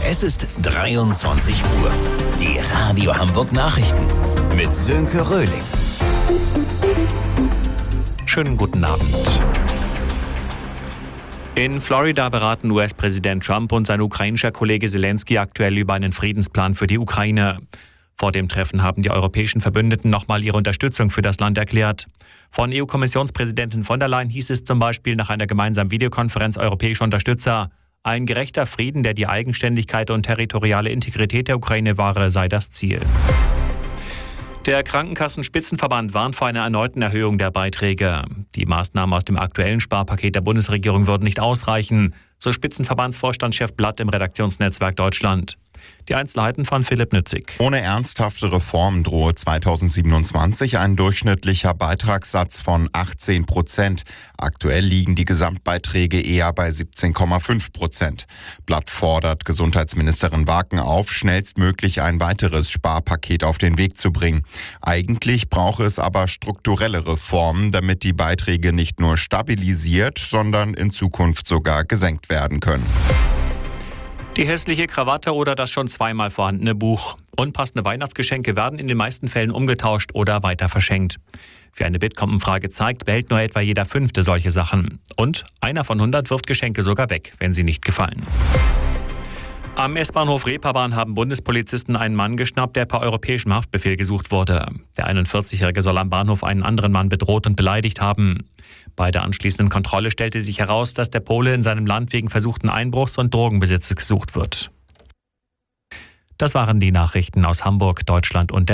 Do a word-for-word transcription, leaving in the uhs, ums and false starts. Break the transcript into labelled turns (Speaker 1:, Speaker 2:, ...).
Speaker 1: Es ist dreiundzwanzig Uhr. Die Radio Hamburg Nachrichten mit Sönke Röhling.
Speaker 2: Schönen guten Abend. In Florida beraten U S-Präsident Trump und sein ukrainischer Kollege Zelensky aktuell über einen Friedensplan für die Ukraine. Vor dem Treffen haben die europäischen Verbündeten nochmal ihre Unterstützung für das Land erklärt. Von E U-Kommissionspräsidentin von der Leyen hieß es zum Beispiel nach einer gemeinsamen Videokonferenz europäischer Unterstützer: Ein gerechter Frieden, der die Eigenständigkeit und territoriale Integrität der Ukraine wahre, sei das Ziel. Der Krankenkassenspitzenverband warnt vor einer erneuten Erhöhung der Beiträge. Die Maßnahmen aus dem aktuellen Sparpaket der Bundesregierung würden nicht ausreichen, so Spitzenverbandsvorstandschef Blatt im Redaktionsnetzwerk Deutschland. Die Einzelheiten von Philipp Nützig.
Speaker 3: Ohne ernsthafte Reformen drohe zweitausendsiebenundzwanzig ein durchschnittlicher Beitragssatz von achtzehn Prozent. Aktuell liegen die Gesamtbeiträge eher bei siebzehn Komma fünf Prozent. Blatt fordert Gesundheitsministerin Waken auf, schnellstmöglich ein weiteres Sparpaket auf den Weg zu bringen. Eigentlich brauche es aber strukturelle Reformen, damit die Beiträge nicht nur stabilisiert, sondern in Zukunft sogar gesenkt werden können.
Speaker 2: Die hässliche Krawatte oder das schon zweimal vorhandene Buch. Unpassende Weihnachtsgeschenke werden in den meisten Fällen umgetauscht oder weiter verschenkt. Wie eine Bitkom-Umfrage zeigt, behält nur etwa jeder Fünfte solche Sachen. Und einer von hundert wirft Geschenke sogar weg, wenn sie nicht gefallen. Am S-Bahnhof Reeperbahn haben Bundespolizisten einen Mann geschnappt, der per europäischem Haftbefehl gesucht wurde. Der einundvierzigjährige soll am Bahnhof einen anderen Mann bedroht und beleidigt haben. Bei der anschließenden Kontrolle stellte sich heraus, dass der Pole in seinem Land wegen versuchten Einbruchs und Drogenbesitzes gesucht wird. Das waren die Nachrichten aus Hamburg, Deutschland und der